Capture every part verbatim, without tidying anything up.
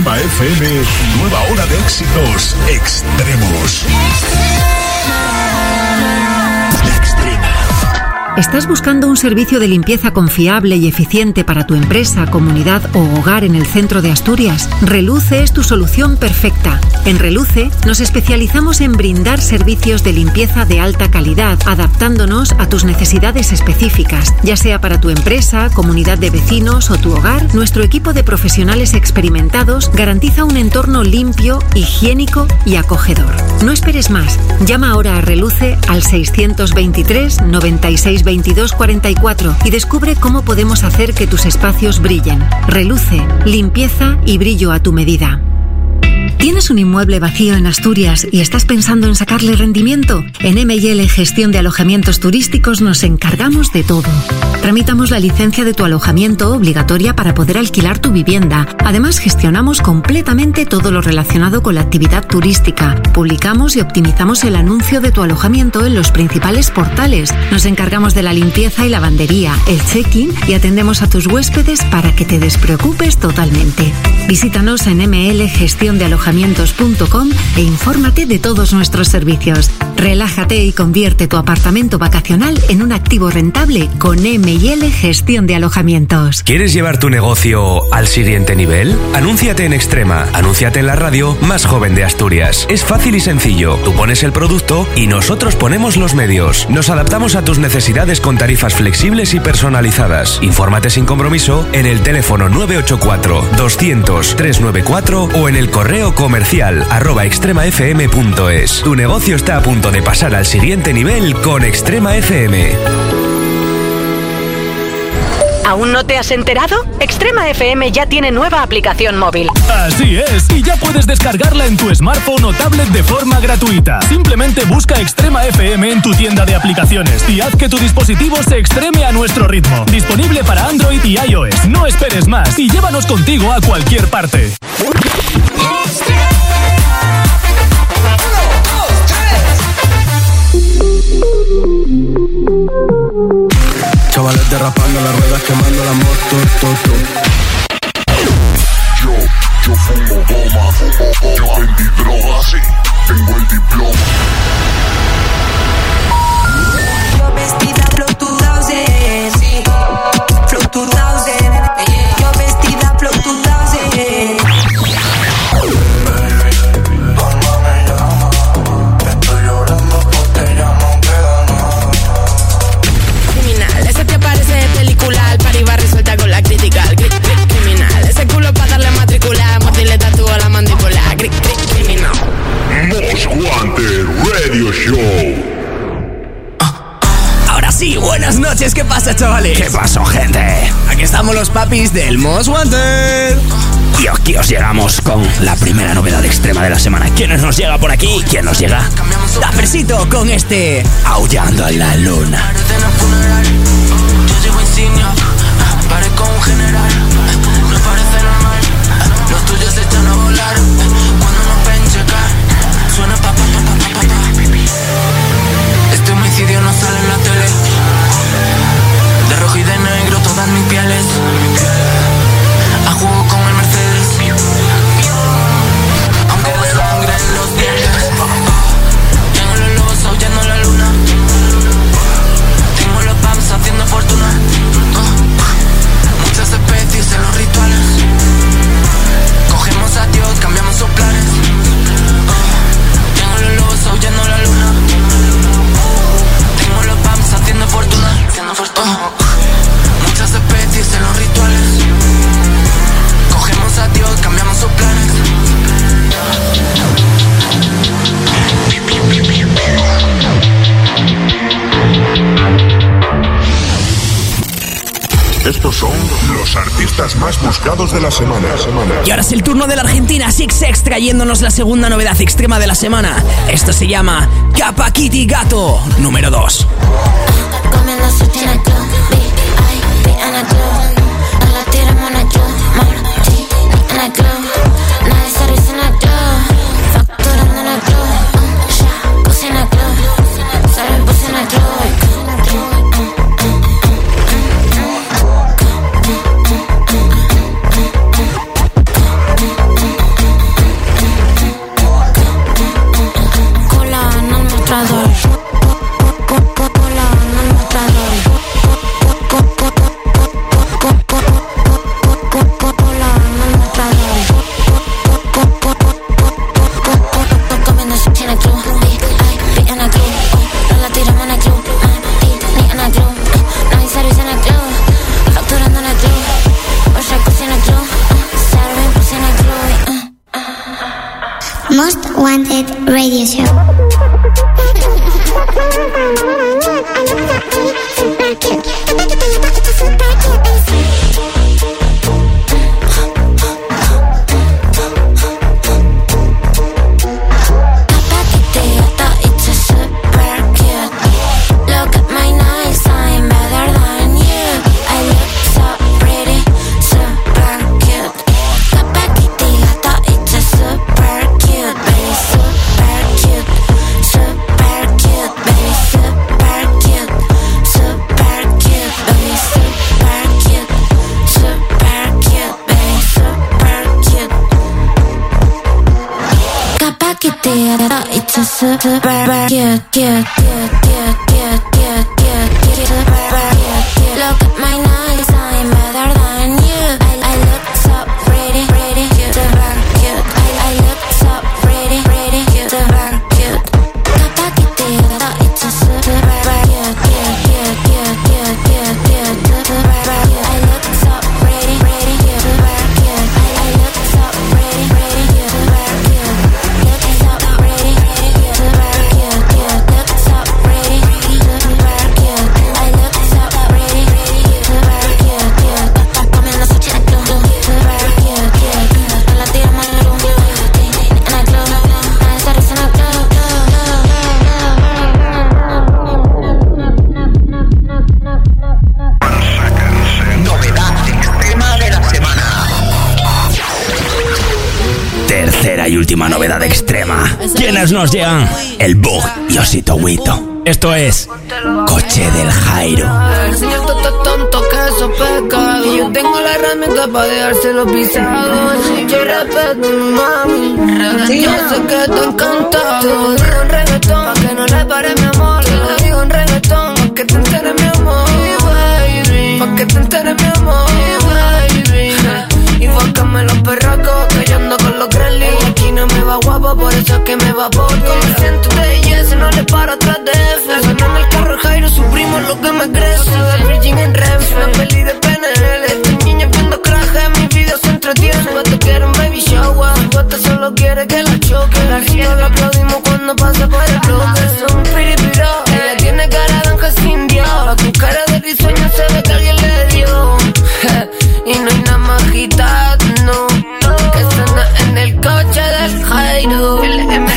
Extrema F M, nueva hora de éxitos extremos. ¿Estás buscando un servicio de limpieza confiable y eficiente para tu empresa, comunidad o hogar en el centro de Asturias? Reluce es tu solución perfecta. En Reluce nos especializamos en brindar servicios de limpieza de alta calidad, adaptándonos a tus necesidades específicas. Ya sea para tu empresa, comunidad de vecinos o tu hogar, nuestro equipo de profesionales experimentados garantiza un entorno limpio, higiénico y acogedor. No esperes más. Llama ahora a Reluce al seiscientos veintitrés noventa y seis veintidós cuarenta y cuatro y descubre cómo podemos hacer que tus espacios brillen. Reluce, limpieza y brillo a tu medida. ¿Tienes un inmueble vacío en Asturias y estás pensando en sacarle rendimiento? En M y L Gestión de Alojamientos Turísticos nos encargamos de todo. Tramitamos la licencia de tu alojamiento obligatoria para poder alquilar tu vivienda. Además, gestionamos completamente todo lo relacionado con la actividad turística. Publicamos y optimizamos el anuncio de tu alojamiento en los principales portales. Nos encargamos de la limpieza y lavandería, el check-in y atendemos a tus huéspedes para que te despreocupes totalmente. Visítanos en m l gestión de alojamientos punto com e infórmate de todos nuestros servicios. Relájate y convierte tu apartamento vacacional en un activo rentable con M y L Gestión de Alojamientos. ¿Quieres llevar tu negocio al siguiente nivel? Anúnciate en Extrema. Anúnciate en la radio más joven de Asturias. Es fácil y sencillo. Tú pones el producto y nosotros ponemos los medios. Nos adaptamos a tus necesidades con tarifas flexibles y personalizadas. Infórmate sin compromiso en el teléfono nueve ocho cuatro doscientos trescientos noventa y cuatro o en el correo comercial arroba extrema f m punto es. Tu negocio está a punto de pasar al siguiente nivel con Extrema F M. ¿Aún no te has enterado? Extrema F M ya tiene nueva aplicación móvil. Así es, y ya puedes descargarla en tu smartphone o tablet de forma gratuita. Simplemente busca Extrema F M en tu tienda de aplicaciones y haz que tu dispositivo se extreme a nuestro ritmo. Disponible para Android y iOS. No esperes más y llévanos contigo a cualquier parte. Chavales derrapando las ruedas, quemando la moto, to, to. Yo, yo fumo goma, yo vendí droga, sí, tengo el diploma. Yo vestida flow two thousand, sí, flow two thousand. Yo vestida flow two thousand. El party va resuelta con la crítica. Criminal, ese culo pa' darle matricular. Mordirle tatúo a la mandíbula. Criminal. Most Wanted Radio Show. Ahora sí, buenas noches, ¿qué pasa, chavales? ¿Qué pasó, gente? Aquí estamos los papis del Most Wanted. Y aquí os llegamos con la primera novedad extrema de la semana. ¿Quién nos llega por aquí? ¿Quién nos llega? Tapersito con este Aullando a la luna. Parezco un general, no parece normal. Los tuyos se echan a volar cuando nos ven checar. Suena pa pa pa pa pa pa. Este homicidio no sale en la tele. De rojo y de negro todas mis pieles. A juego con el Mercedes. Aunque de sangre en los dientes. Tengo los lobos aullando la luna. Tengo los pams haciendo fortuna. Muchas especies en los rituales. Cogemos a Dios, cambiamos sus planes. Tengo los lobos aullando la luna. Tengo los pams haciendo fortuna. Muchas especies en los rituales. Cogemos a Dios, cambiamos sus planes. Estos son los artistas más buscados de la semana. Y ahora es el turno de la Argentina, Six X, trayéndonos la segunda novedad extrema de la semana. Esto se llama Capa Kitty Gato, número dos. Wanted Radio Show. It's a super cute, cute, cute, cute, cute, cute, cute, super cute. Look at my nice, I'm better than you. I, I look so pretty, pretty, cute, super cute. I, I look so pretty, pretty, cute, super cute. Kappa Kitty, it's a super cute, cute, cute, cute, cute, cute, cute, super cute. I look so pretty, pretty, cute, super cute. I, I look so pretty, pretty, cute, super cute. Look so pretty, pretty, cute, super cute, cute. Look so pretty, super cute. I look so pretty, pretty, cute, super cute, cute. Comiendo su chicle, super cute, cute. No la tiramos en el club, en el club, a esa risa en el club. Novedad extrema de la semana. Tercera y última novedad extrema. ¿Quiénes nos llegan? El Bug y Osito Huito. Esto es Coche del Jairo. El señor todo tonto que eso peca. Y yo tengo la herramienta para dejárselo pisado. Yo respeto mi mami. Yo sé que te encanta. Te lo digo en reggaetón, pa' que no le pare mi amor. Te lo digo en reggaetón, pa' que te enteres mi amor, baby. Pa' que te enteres mi amor, baby. Y búscame los perracos, que yo ando con los Crelly. Aquí no me va guapo, por eso es que me va por. Como siento de yes, no le paro atrás de F. Suena en el carro el Jairo, su primo es lo que me crece. Virgin en Rev, una peli de P N L. Este niño viendo craje, mi video se entretiene. Cuando quiere un baby shower, cuando solo quiere que la choque. La ría lo aplaudimos cuando pasa por el bloque. Son piripiro, ella tiene cara de ángel sin Dios. Con cara de risueño se ve que alguien le dio. Y no hay nada más gitano que suena en el coche del Jairo. El M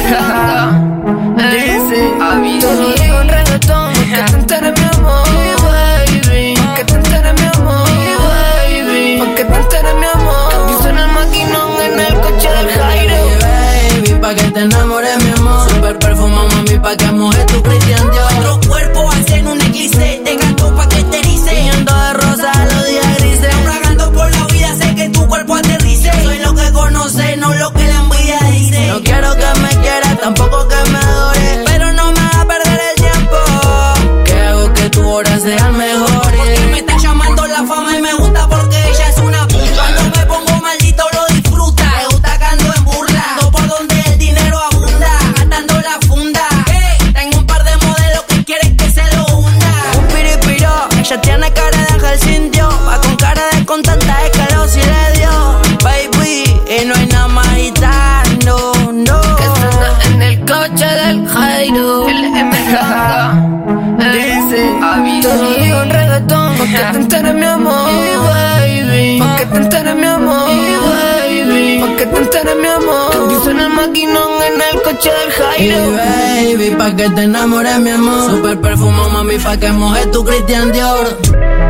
J dice, te lo digo en reggaetón, que te enteres mi amor, baby. Que te enteres mi amor, baby. Que te enteres mi amor. Y suena el maquinón en el coche del Jairo. Baby, pa' que te enamores mi amor. Super perfumado, mami, pa' que mojes tu Christian Dior. Nuestro cuerpo hacen un eclipse. Te canto pa' que te erice. Yendo de rosa los días grises. Naufragando por la vida, sé que tu cuerpo aterrice. Soy lo que conoce, no lo que la envidia dice. No quiero que me quieras, tampoco que me adores, pero no me haga perder el tiempo. Que hago que tu hora sea mejor. Porque me está llamando la fama y me gusta porque ella es una puta. Cuando me pongo maldito lo disfruta. Me gusta que ando en burla. Ando por donde el dinero abunda. Gastando la funda. Hey, tengo un par de modelos que quieren que se lo hunda. Un piripiro, ella tiene cara de ángel sin Dios. Va con cara de contenta, es que lo sí le dio. Baby, y no hay nada más gitano, no. Que suena en el coche del Jairo. El M J dice, te lo digo en reggaetón, pa' que te enteres mi amor, baby. Pa' que te enteres mi amor, baby. Pa' que te enteres mi amor. Que suena el maquinón en el coche del Jairo. Y baby, pa' que te enamores mi amor. Super perfumado, mami, pa' que mojes tu Christian Dior.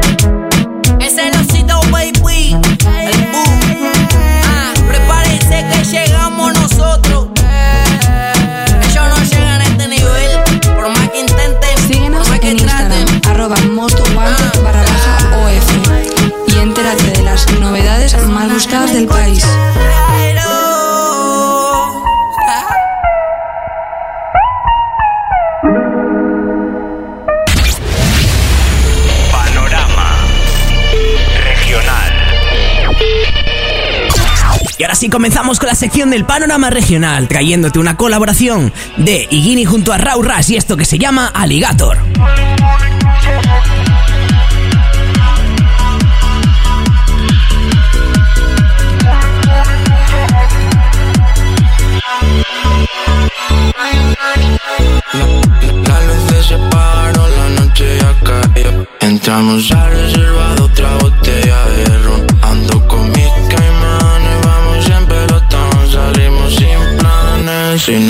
Es el Osito, baby. El boom. Ah, prepárense que llegamos nosotros. Ellos no llegan a este nivel. Por más que intenten, síguenos por más que en traten. Instagram, arroba motowanted barra baja O F. Y entérate de las novedades más buscadas del país. Y ahora sí comenzamos con la sección del panorama regional, trayéndote una colaboración de Igini junto a Raw Rush y esto que se llama Alligator.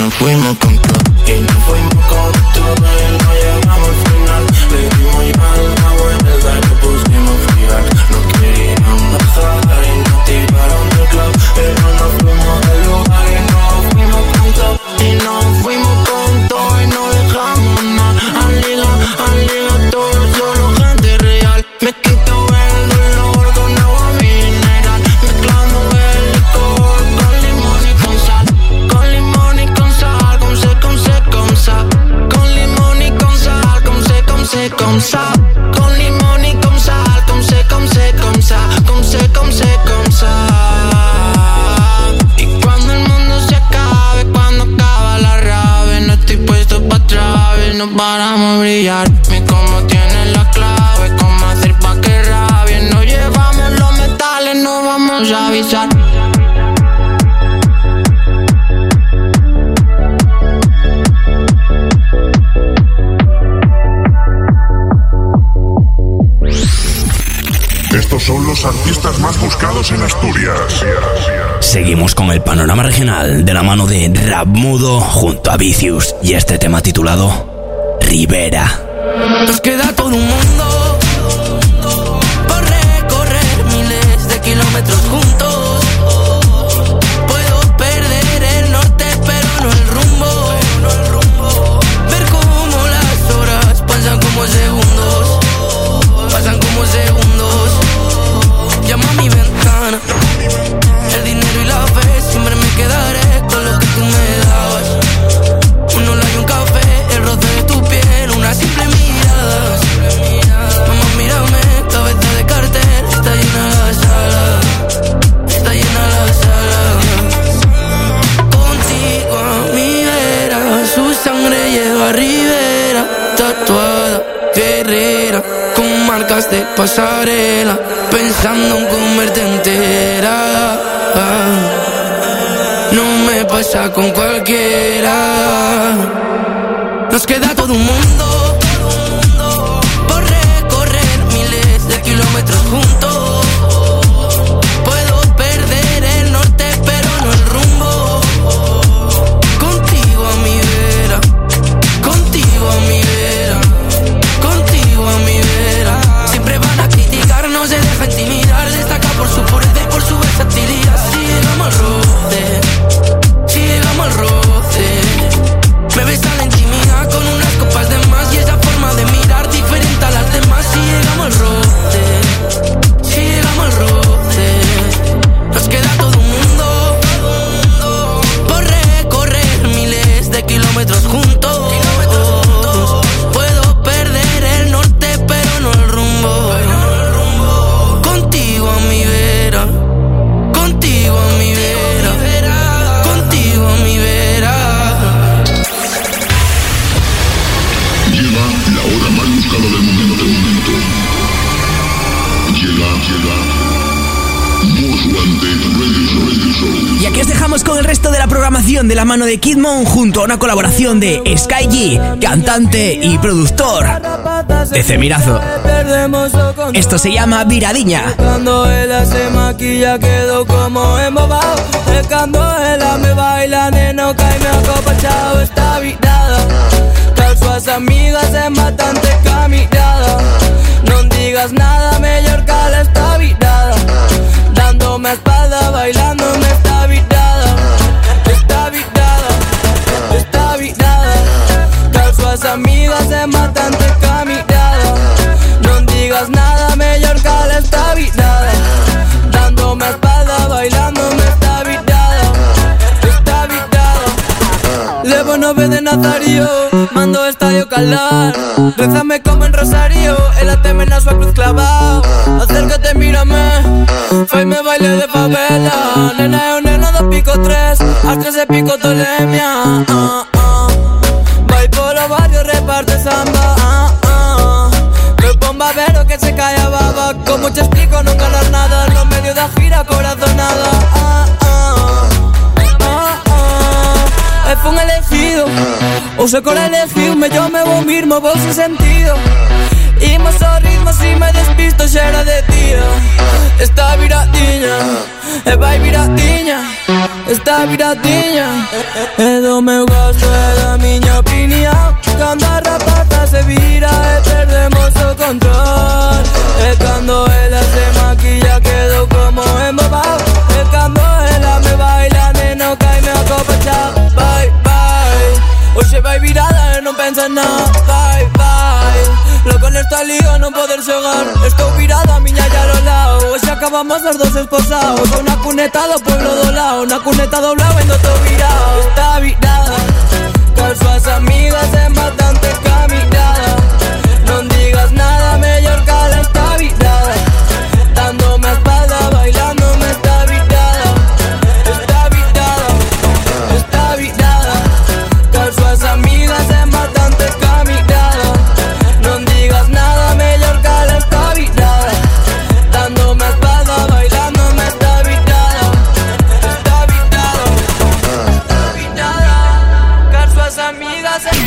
nos fuimos con todo. Y nos fuimos con todo y no llegamos al final. Le dimos ya la vuelta y le pusimos fiar. No querían bajar y nos tiraron del club. Pero nos fuimos del lugar y nos fuimos con todo. Y nos fuimos con todo y no dejamos nada. Al liga, al liga todo, solo gente real. Me quito el dolor con agua mineral, mezclando el licor con limón y con sal. Con limón y con sal, con se, con se, con sal. Con limón y con sal, con se, con se, con sal. Con limón y con sal, con se, con se, con sal. Con se, con se, con sal. Y cuando el mundo se acabe, cuando acaba la rave, no estoy puesto pa' atrás, no paramos de brillar. Mi combo tiene la clave, cómo hacer pa' que rabie. No llevamos los metales, no vamos a avisar. Estos son los artistas más buscados en Asturias. Seguimos con el panorama regional de la mano de Rap Mudo junto a Vicious y este tema titulado Rivera. Nos queda todo un mundo por recorrer, miles de kilómetros juntos. Puedo perder el norte pero no el rumbo. Ver cómo las horas pasan como segundos, pasan como segundos. Llama a mi ventana, el dinero y la fe, siempre me quedaré con lo que tú me dabas. Un hola y un café, el roce de tu piel, una simple mirada. Mamá, mírame, cabeza de cartel, está llena la sala, está llena la sala. Contigo a mi vera, su sangre lleva Rivera, tatuada, guerrera, con marcas de pasarela, pensando en comerte entera. No me pasa con cualquiera. Nos queda todo un mundo por recorrer, miles de kilómetros juntos. Puedo perder el norte pero no el rumbo. Contigo a mi vera, contigo a mi vera, contigo a mi vera. Siempre van a criticar, no se deja intimidar. Destaca por su pureza y por su versatilidad. Si llegamos al roce, si llegamos al roce, me besa la intimidad con unas copas de más. Y esa forma de mirar diferente a las demás. Si llegamos al roce, si llegamos al roce, nos queda todo un mundo por recorrer, miles de kilómetros juntos. Puedo perder el norte pero no el rumbo. Contigo a mi vera, contigo a mi vera, contigo a mi vera. Llega la hora más buscada del momento, del momento. Llega, llega Most Wanted Radio Show, Radio Show. Y aquí os dejamos con el resto de la programación de la mano de Kid Mon junto a una colaboración de Sky G, cantante y productor de Cemirazo. Esto se llama Viradiña. Cuando ella se maquilla quedo como embobado. El candela me baila, neno, cae me acopachado. Está virada, tal suas amigas en bastante caminada. No digas nada, mejor que la está virada. Dándome espalda, bailándome está virada. Está virada, está virada. Tal suas amigas en bastante caminada. No digas nada, mejor que la está virada. Dándome espalda, bailándome está virada. Está virada. Levo nove de Nazario, mando estadio calar. Rézame como en Rosario, el ateme na súa cruz clavao. Acércate, mírame, faime baile de favela. Nena é un neno do pico tres, as tres e pico tolemia. uh, uh. Vai polo barrio, reparte samba. uh, uh. Me bomba vero que se cae a baba. Como te explico, non ganar nada. No medio da gira corazonada. uh, uh. uh, uh. E fun elegido, ou se cora elegiu, mellor me vou mismo, vou sin sentido. Imos ao ritmo, si me despisto xa era de día. Está viradiña, e vai viradiña, esta viradiña. Edo meu gosto é da miña opinión. Cando a rapata se vira e perdemos o control. E cando ela se maquilla quedo como embobado. E cando ela me baila neno caime a copa chao. Bye, bye. Hoxe vai virada e non pensa en nada. Bye, bye. Loco nesta liga non poder xogar. Estou virada, a miña ya ao lado. Hoxe acabamos os dos esposados. Unha cuneta do pueblo do lado. Unha cuneta do lado endo todo virado. Está virada con súas amigas en bastante caminada. Non digas nada, mellor cala está virada. Dándome a espalda, bailándome está virada. Está virada, está virada con súas amigas en bastante caminada. Non digas nada, mellor cala está virada. Dándome a espalda, bailándome está virada. Está virada, está virada con súas amigas en...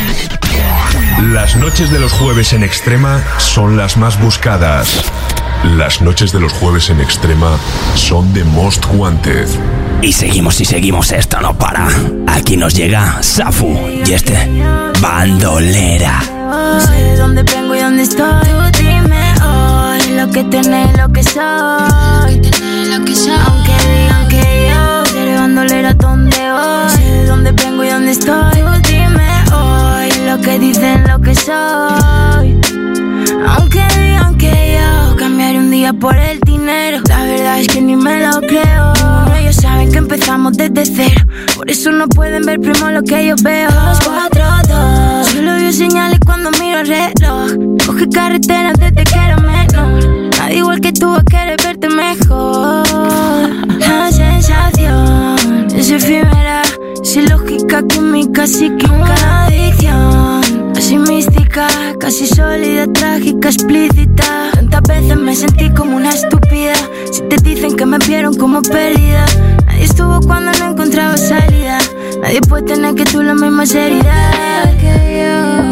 Las noches de los jueves en Extrema son las más buscadas. Las noches de los jueves en Extrema son The Most Wanted. Y seguimos y seguimos, esto no para. Aquí nos llega Safu y este Bandolera. No sé de dónde vengo y dónde estoy. Tú dime hoy lo que tenés, lo que soy. Aunque digan que yo seré bandolera donde voy. No sé de dónde vengo y dónde estoy. Tú dime hoy lo que dicen, lo que soy. Aunque digan que yo cambiaré un día por el dinero, la verdad es que ni me lo creo. Ninguno ellos saben que empezamos desde cero. Por eso no pueden ver primo lo que yo veo. Dos, cuatro, dos. Solo veo señales cuando miro el reloj. Coge carretera desde que era menor. Nadie igual que tú va a querer verte mejor. La sensación es efímera, sin lógica, química, psíquica. Una adicción así mística, casi sólida, trágica, explícita. Tantas veces me sentí como una estúpida. Si te dicen que me vieron como perdida, nadie estuvo cuando no encontraba salida. Nadie puede tener que tú la misma seriedad que yo.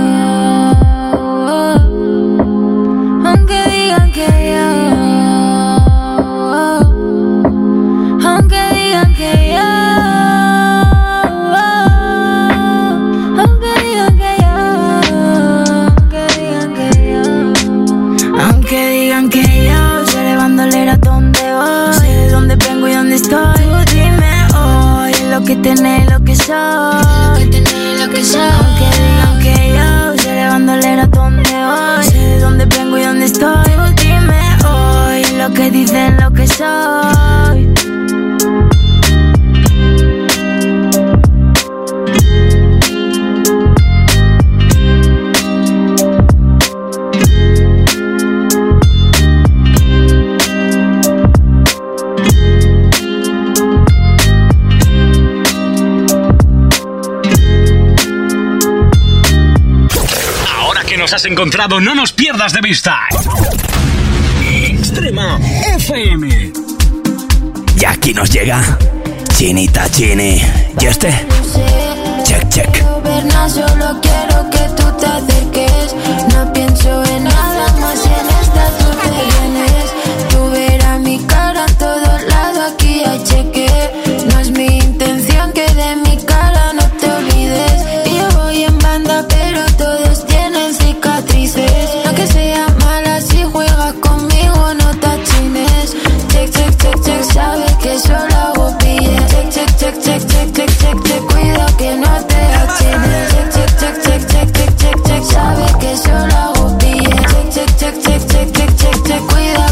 Aunque digan que yo, aunque digan que yo, aunque digan que yo, aunque digan que yo, aunque digan que yo seré bandolera donde voy. Sé de dónde vengo y dónde estoy. Tú dime hoy lo que tenés, lo que soy. Lo que tenés, lo que soy. Aunque digan que yo seré bandolera donde voy. Sé de dónde vengo y dónde estoy. Tú dime hoy lo que dicen, lo que soy. Nos has encontrado, no nos pierdas de vista. Extrema F M. Y aquí nos llega Chinita Chini. ¿Y este? Check, check. Solo quiero que tú te acerques. No pienso en nada más, en esta tú te vienes. Tú verás mi cara en todos lados, aquí hay cheque. No es mi intención que de mi cara no te olvides. Y yo voy en banda, pero todos tienen cicatrices. No que sea mala, si juegas conmigo no te achines. Check, check, check, check, sabes que solo hago pille. Check, check, check, check, check, check, check, check, cuida que no te achines. Check, check, check, check, check, check, check, check, sabes que solo hago pille. Check, check, check, check, check, check, check, check, cuida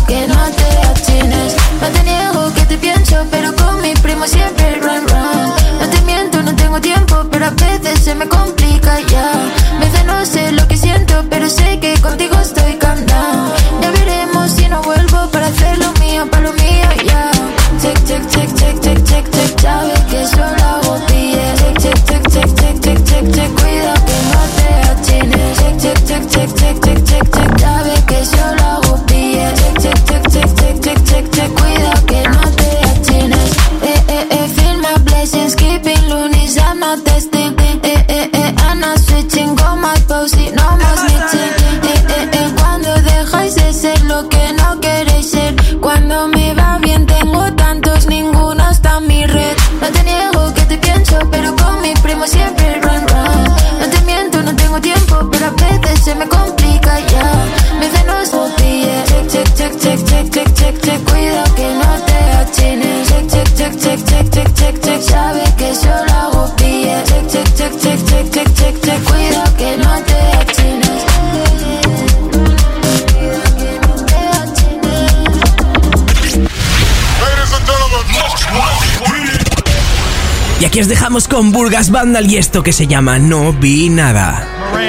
que os dejamos con Burgas Vandal y esto que se llama No Vi Nada.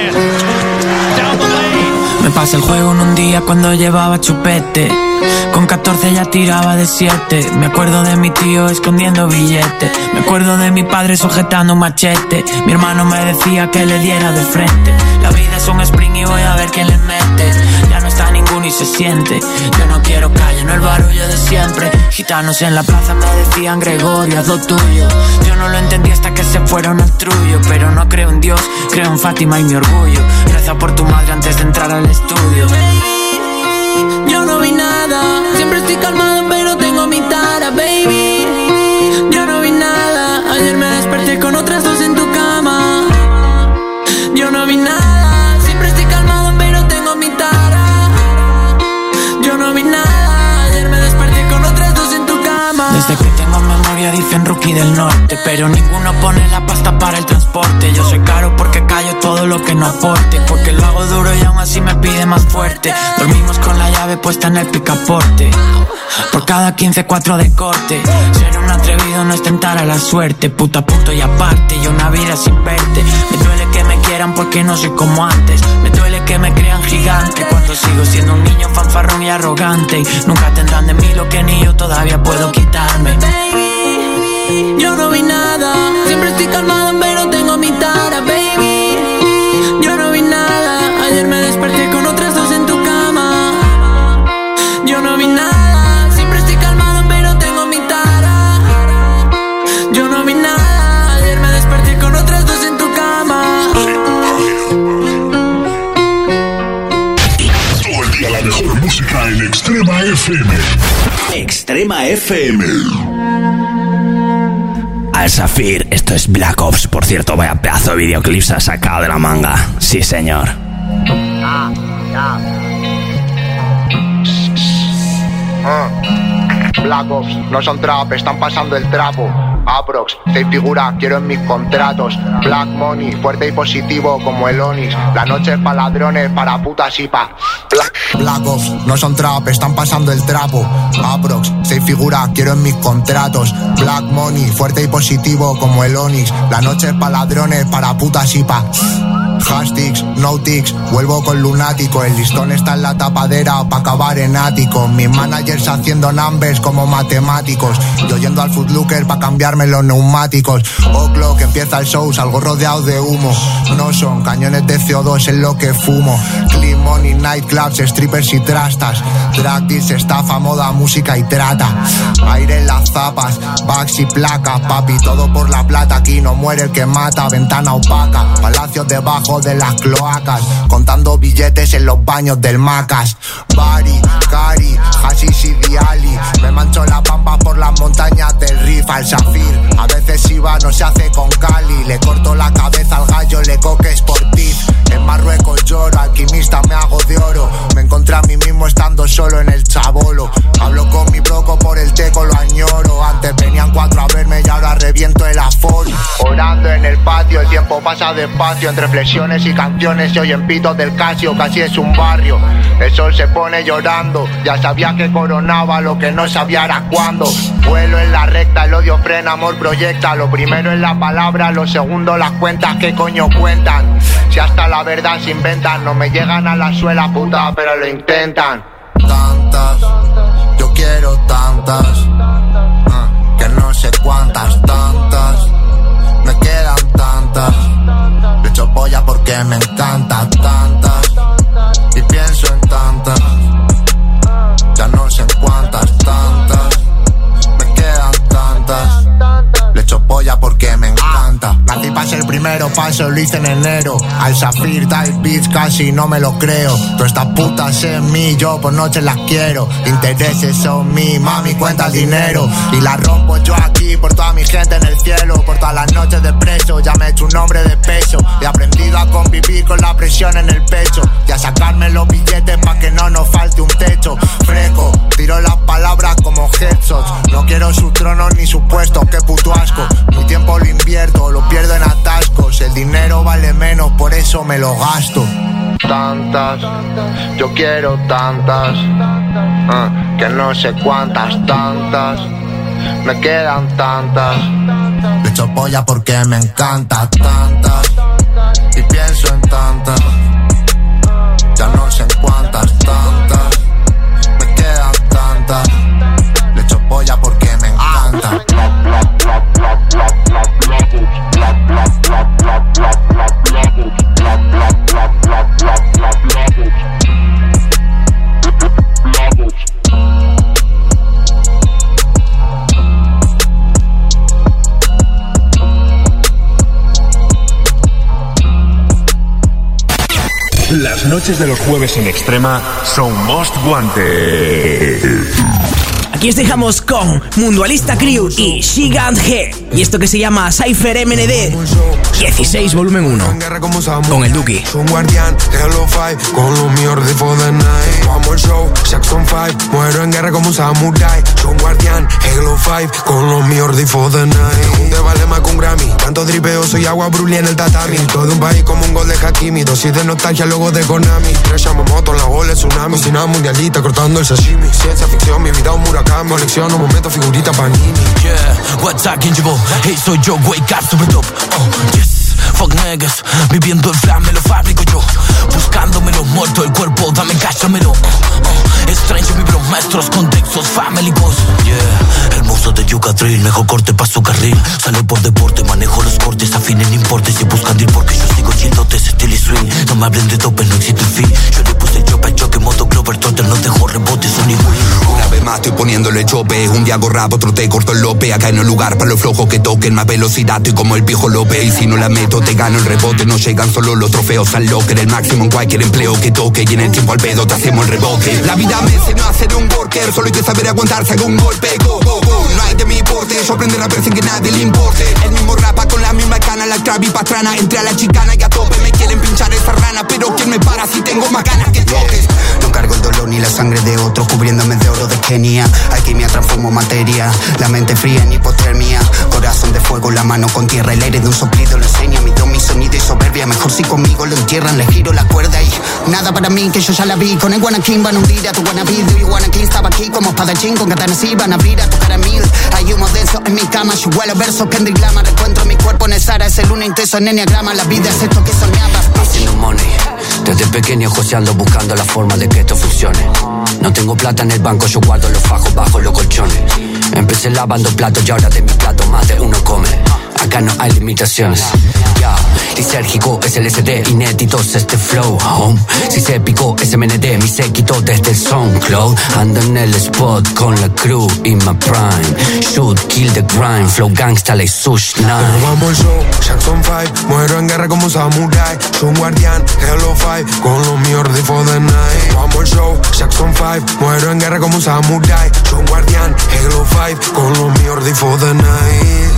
Me pasé el juego en un día cuando llevaba chupete. Con catorce ya tiraba de siete. Me acuerdo de mi tío escondiendo billetes. Me acuerdo de mi padre sujetando un machete. Mi hermano me decía que le diera de frente. La vida es un sprint y voy a ver quién le mete. Ya no está ninguno y se siente. Yo no quiero calle, no el barullo de siempre. Gitanos en la plaza me decían Gregorio, haz lo tuyo. Yo no lo entendí hasta que se fueron al trullo. Pero no creo en Dios, creo en Fátima y mi orgullo. Reza por tu madre antes de entrar al estudio. Yo no vi nada, siempre estoy calmado pero tengo mi tara, baby. Yo no vi nada, ayer me desperté con otras dos en tu cama. Yo no vi nada, siempre estoy calmado pero tengo mi tara. Yo no vi nada, ayer me desperté con otras dos en tu cama. Desde que tengo memoria dicen rookie del norte, pero ninguno pone la pasta para el transporte. Yo soy caro porque callo todo lo que no aporte, porque lo hago duro y aún así me pide más fuerte. Dormimos con la llave puesta en el picaporte. Por cada quince, cuatro de corte. Ser un atrevido no es tentar a la suerte. Puta punto y aparte, y una vida sin verte. Me duele que me quieran porque no soy como antes. Me duele que me crean gigante cuando sigo siendo un niño fanfarrón y arrogante. Y nunca tendrán de mí lo que ni yo todavía puedo quitarme. Baby, yo no vi nada, siempre estoy calmado pero tengo mi tara, baby. Yo no vi nada, ayer me desperté con otras dos en tu cama. Yo no vi nada, siempre estoy calmado pero tengo mi tara. Yo no vi nada, ayer me desperté con otras dos en tu cama. Todo el día la mejor música en Extrema F M. Extrema F M. Al Safir, esto es Black Ops. Por cierto, vaya pedazo de videoclip se ha sacado de la manga. Sí, señor. Ah, ya. Uh, Black Ops, no son trap, están pasando el trapo. Aprox, te figura, quiero en mis contratos. Black Money, fuerte y positivo como el Onix. La noche es pa' ladrones, para putas y pa' Black, Black Ops, no son trap, están pasando el trapo. Aprox, se figura, quiero en mis contratos. Black Money, fuerte y positivo como el Onix. La noche es pa' ladrones, para putas y pa' Hashtics, no tics, vuelvo con lunático. El listón está en la tapadera pa' acabar en ático. Mis managers haciendo numbers como matemáticos. Yo yendo al Footlooker pa' cambiarme los neumáticos. O'clock, empieza el show, salgo rodeado de humo. No son cañones de C O dos en lo que fumo. Clean money, nightclubs, strippers y trastas. Drag deals, estafa, moda, música y trata. Aire en las zapas, bags y placas. Papi, todo por la plata, aquí no muere el que mata. Ventana opaca, palacios debajo de las cloacas, contando billetes en los baños del Macas. Bari, Cari, Hashish y Diali. Me mancho la pampa por las montañas del Rif. Al Safir, a veces Iba no se hace con Cali. Le corto la cabeza al gallo, le coque Sportif. En Marruecos lloro, alquimista me hago de oro. Me encontré a mí mismo estando solo en el Chabolo. Hablo con mi broco por el teco, lo añoro. Antes venían cuatro a verme y ahora reviento el aforo. Orando en el patio, el tiempo pasa despacio. Entre flexiones y canciones se oyen pitos del Casio. Casi es un barrio, el sol se pone llorando. Ya sabía que coronaba, lo que no sabía era cuándo. Vuelo en la recta, el odio frena, amor proyecta. Lo primero es la palabra, lo segundo las cuentas. ¿Qué coño cuentan? Si hasta la verdad se inventan. No me llegan a la suela, puta, pero lo intentan. Tantas, yo quiero tantas, uh, que no sé cuántas, tantas. Me quedan tantas. Le echo polla porque me encanta, tantas. Y pienso en tantas. Ya no sé en cuántas, tantas. Me quedan tantas. Le echo polla porque me encanta. Nací pa' ser primero, paso lo hice en enero. Al Safir, Dive Beats, casi no me lo creo. Todas estas putas en mí, yo por noche las quiero. Intereses son mí, mami cuenta el dinero. Y la rompo yo aquí por toda mi gente en el cielo. Por todas las noches de preso, ya me he hecho un nombre de peso. He aprendido a convivir con la presión en el pecho. Y a sacarme los billetes pa' que no nos falte un techo. Fresco, tiro las palabras como headshots. No quiero sus tronos ni sus puestos, qué puto asco. Mi tiempo lo invierto, lo pierdo en atascos. El dinero vale menos, por eso me lo gasto. Tantas, yo quiero tantas, uh, que no sé cuántas, tantas. Me quedan tantas. Le echo polla porque me encanta tantas. Y pienso en tantas. Ya no sé en cuántas tantas. Me quedan tantas. Le echo polla porque me encanta. Las noches de los jueves en Extrema son Most Wanted. Aquí os dejamos con Mundualista Crew y Gigant G. Y esto que se llama Cypher M N D dieciséis volumen uno. Con el Duki. Soy un guardián, Hello Five, con lo mío ready for the night. Vamos al show, Jackson Five, muero en guerra como un samurai. Soy un guardián, Hello Five, con lo mío ready for the night. Te vale más que un Grammy, tanto dripeo, soy agua brulí en el tatami. Todo un país como un gol de Hakimi, dosis de nostalgia, luego de Konami. Tres moto en la ola, el tsunami, cocina mundialita, cortando el sashimi. Ciencia ficción, mi vida un huracán, colecciono momentos, figurita Panini. Yeah, what's up, Kinjibo? Hey, soy yo, wake up, super top. Oh, yes. Fuck niggas, viviendo en flash me lo fabrico yo. Buscándome los muertos, el cuerpo, dame cáchamelo. uh, uh, Extraño mi bro, maestros, contextos, family boss. Yeah, hermoso de Yuca Drill, mejor corte pa' su carril. Sale por deporte, manejo los cortes, afines no importa si buscan deal porque yo sigo childotes, estilo y swing. No me hablen de dope, no existe el fin. Yo le puse el chope al choque, moto Clover, total, no dejo rebotes, son igual. Una vez más estoy poniéndole chope. Un día hago rap, otro te corto el lope. Acá en el lugar para los flojos que toquen. Más velocidad estoy como el Pijo López. Y si no la meto te gano el rebote. No llegan solo los trofeos al locker. El máximo en cualquier empleo que toque. Y en el tiempo al pedo te hacemos el rebote. La vida me enseñó a ser un worker. Solo hay que saber aguantarse con un golpe. Go, go, go, no hay de mi porte. Yo aprendí a raper sin que nadie le importe. El mismo rapa con la misma cana. La travi pastrana. Entré a la chicana y a tope me quieren pinchar esa rana. Pero ¿quién me para si tengo más ganas que toques? No cargo el dolor ni la sangre de otro, cubriéndome de oro de Kenia. Alquimia transformo materia, la mente fría en hipotermia. Corazón de fuego, la mano con tierra. El aire de un soplido lo enseña. Mi don, mi sonido y soberbia. Mejor si conmigo lo entierran, le giro la cuerda y nada para mí que yo ya la vi. Con el Guanaquín van a hundir a tu Guanabí. Y Guanaquín estaba aquí como espadachín con katanas y van a abrir a tu cara mil. Hay humo denso en mi cama, yo huelo versos Kendrick Lamar. Encuentro mi cuerpo en el Sara, es el luna intenso en enneagrama. La vida es esto que soñaba. Haciendo money, desde pequeño joseando buscando la forma de que esto funcione. No tengo plata en el banco, yo guardo los fajos bajo los colchones. Empecé lavando platos y ahora de mi plato más de uno come. Acá no hay limitaciones. Ya, lisérgico es el S D, inéditos este flow. Home, si se picó es M N D, mi séquito desde el SoundCloud. Ando en el spot con la crew y my prime. Shoot, kill the grind, flow gangsta like Sush Nine. Vamos al show, Jackson Five, muero en guerra como un samurai. Soy un guardián, Hello Five, con lo mío ready for the night. Vamos al show, Jackson Five, muero en guerra como un samurai. Soy un guardián, Hello Five, con lo mío ready for the night.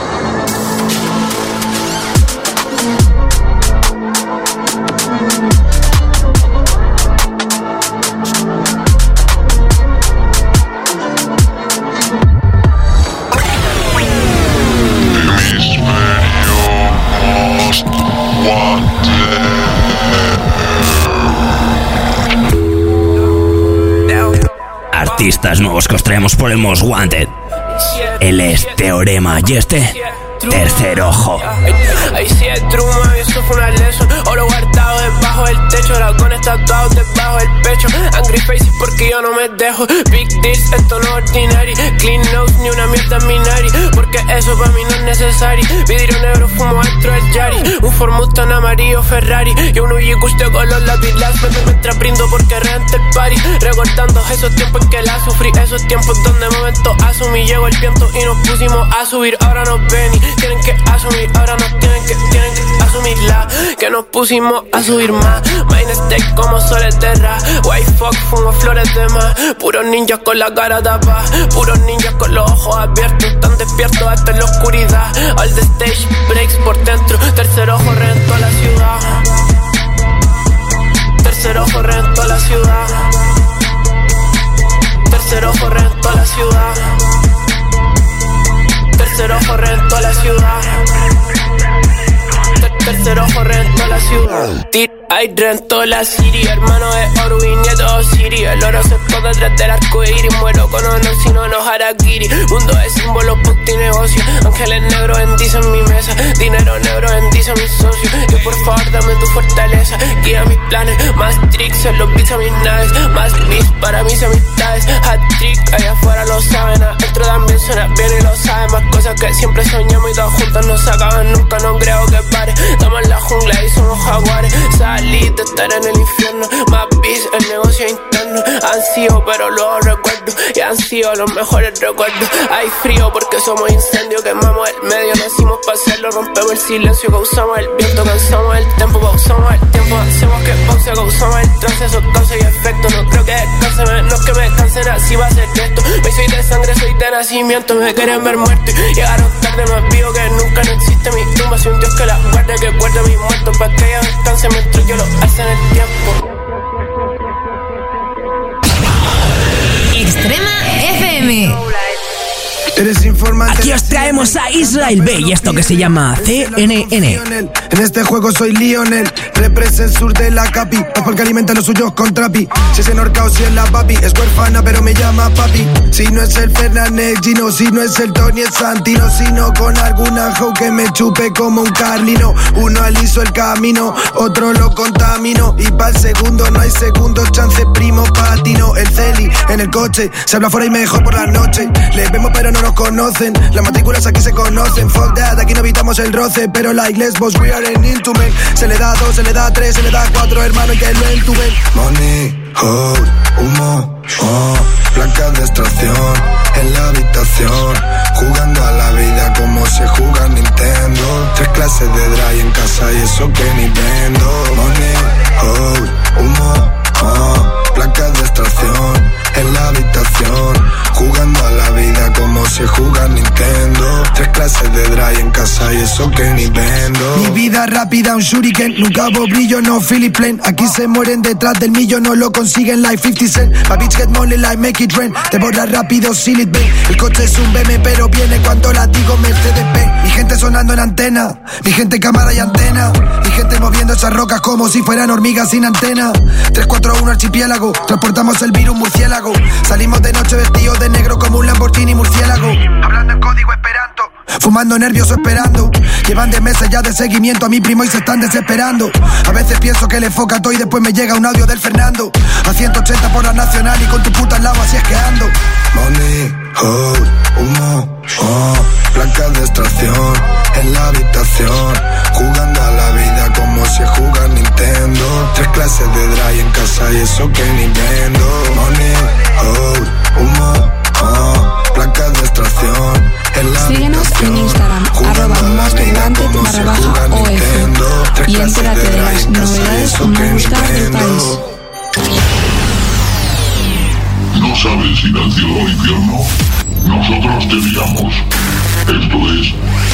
Artistas nuevos que os traemos por el Most Wanted. Él es Teorema y este, Tercer Ojo. Ahí sí es true, mami, eso fue una lesson. Oro guardado debajo del techo, dragones tatuados debajo del pecho. Angry faces porque yo no me dejo. Big deals, esto no es ordinary. Clean nose, ni una mierda en mi nariz, porque eso para mí no es necesario. Vidrio negro, fumo dentro del Yari. Un Ford Mustang amarillo Ferrari y un Uji Gusto con los lapilas. Mientras brindo porque rente el party. Recordando esos tiempos en que la sufrí, esos tiempos donde momento asumí. Llegó el viento y nos pusimos a subir. Ahora nos ven y tienen que asumir, ahora nos tienen que, tienen que asumirla. Que nos pusimos a subir más. Main steak como Soleterra. White fuck, fumo flores de más. Puros ninjas con la cara tapada. Puros ninjas con los ojos abiertos. Tan despiertos hasta en la oscuridad. All the stage breaks por dentro. Tercer ojo reventó a la ciudad. Tercer ojo reventó a la ciudad. Tercer ojo reventó a la ciudad. Tercer ojo reventó a la ciudad. Tercer ojo reventó a la ciudad. Hay rento la city, hermano de Oru y nieto de Osiris. El oro se esconde detrás del arco iris. Muero con honor si no nos harakiri. Mundo de símbolos, punto y negocio. Ángeles negros bendicen mi mesa. Dinero negro bendice a mis socios. Que por favor dame tu fortaleza. Guía mis planes, más tricks en los beats a mis naves. Más beats para mis amistades. Hat trick, allá afuera lo saben. Adentro también suena bien y lo saben. Más cosas que siempre soñamos y todas juntas no se acaban. Nunca no creo que pare. Estamos en la jungla y somos jaguares. Salí de estar en el infierno. Más bis, el negocio interno. Han sido pero luego recuerdo. Y han sido los mejores recuerdos. Hay frío porque somos incendio. Quemamos el medio, nacimos para hacerlo. Rompemos el silencio, causamos el viento. Cansamos el tiempo, pausamos el tiempo. Hacemos que pause, causamos el trance. Eso causa y efecto. No creo que descanse, no es que me cansen. Así va a ser esto. Me soy de sangre, soy de nacimiento. Me quieren ver muerto y llegaron tarde. Más vivo que nunca, no existe mi tumba. Soy un dios que la guarde, que guarde mis muertos. Para que ellos descansen mientras yo lo hace en el tiempo. Extrema F M. Aquí os traemos a Israel B y esto que se llama C N N. En este juego soy Lionel, represent sur de la capi. Es porque alimenta los suyos con trapi. Si es en Orca o si es la papi, es huérfana pero me llama papi. Si no es el Fernández Gino, si no es el Tony es Santino, sino con alguna hoe que me chupe como un carlino. Uno aliso el camino, otro lo contamino. Y pa'l segundo no hay segundo chance, primo patino. El Celi en el coche, se habla fuera y mejor por la noche. Le vemos pero no nos conocen, las matrículas aquí se conocen. Fuck that, aquí no evitamos el roce. Pero like lesbos, we are in into men. Se le da dos, se le da tres, se le da cuatro, hermano, y que lo entuben. Money, hold, humo, oh, placas de extracción en la habitación, jugando a la vida como se juega Nintendo. Tres clases de dry en casa y eso que ni vendo. Money, hold, humo, oh, placas de extracción en la habitación, jugando a la vida como se juega Nintendo. Tres clases de dry en casa y eso que ni vendo. Mi vida rápida, un shuriken, nunca hubo brillo, no Philip Plain. Aquí se mueren detrás del millo, no lo consiguen like fifty cent. My bitch get money like make it rain. Te borra rápido, seal it, ven. El coche es un B M pero viene cuando la digo Mercedes Benz. Mi gente sonando en antena, mi gente cámara y antena. Mi gente moviendo esas rocas como si fueran hormigas sin antena. Tres cuatro uno archipiélago, transportamos el virus murciélago. Salimos de noche vestidos de negro como un Lamborghini murciélago. Hablando en código esperanto, fumando nervioso esperando. Llevan de meses ya de seguimiento a mi primo y se están desesperando. A veces pienso que le foca todo y después me llega un audio del Fernando. A ciento ochenta por la nacional y con tu puta al lado así es que ando. Money, hold, humo, oh, placas de extracción en la habitación, jugando a la vida como se juega Nintendo. Tres clases de dry en casa y eso que ni vendo. Money, hold, humo, oh, placas de extracción en la Síguenos en Instagram, arroba mosquegigante barra baja O F y entérate de las novedades más buscadas del país. ¿No sabes ir al cielo o al infierno? Nosotros te guiamos. Esto es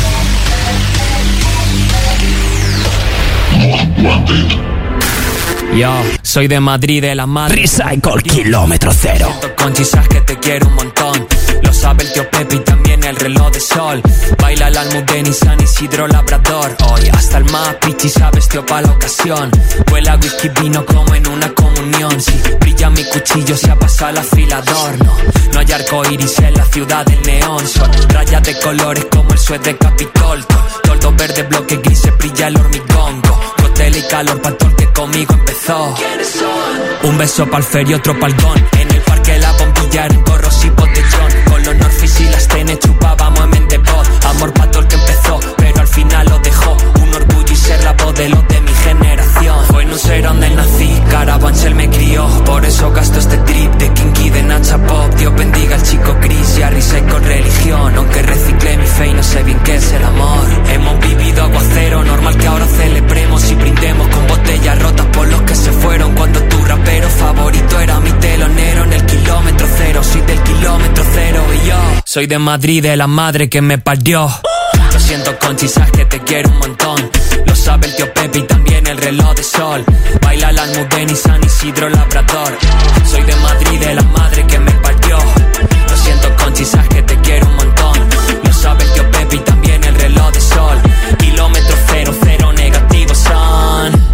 Most Wanted. Yo, soy de Madrid, de la madre. Recycle kilómetro cero. Conchi, sabes que te quiero un montón. Lo sabe el tío Pepe y también el reloj de sol. Baila el Almudena y San Isidro Labrador. Hoy hasta el más pichi sabes tío pa' la ocasión. Huele whisky vino como en una comunión. Si brilla mi cuchillo se ha pasado el afilador. No, no hay arco iris en la ciudad del neón. Son rayas de colores como el suez de Capitol. Toldo verde, bloque gris, se brilla el hormigón. Hotel y calor pa' todo el que conmigo empezó. Un beso pa'l Fer y otro pa'l Gon. En el parque la bombilla en gorros y botellón. Con los Norfis y las tenes chupábamos en mente voz. Amor pa' todo el que empezó, pero al final lo dejó. Un orgullo y ser la voz de los de mi generación. Fue en un ser donde nací, Carabanchel me crió. Por eso gasto este trip de Kinky, de Nacha Pop. Dios bendiga al chico gris y a Recycle religión. Aunque reciclé mi fe y no sé bien qué es el amor. Hemos vivido aguacero, normal que ahora celebremos y brindemos con botellas rotas por los que se fueron. Cuando tu rapero favorito era mi telonero en el kilómetro cero. Soy del kilómetro cero y yo soy de Madrid, de la madre que me parió. Lo siento Conchi, sabes que te quiero un montón. Lo sabe el tío Pepe y también el reloj de sol. Baila la Almudena y San Isidro Labrador. Soy de Madrid, de la madre que me parió. Lo siento Conchi, sabes que te quiero un montón. Lo sabe el tío Pepe y también el reloj de sol. Kilómetro cero, cero negativo son.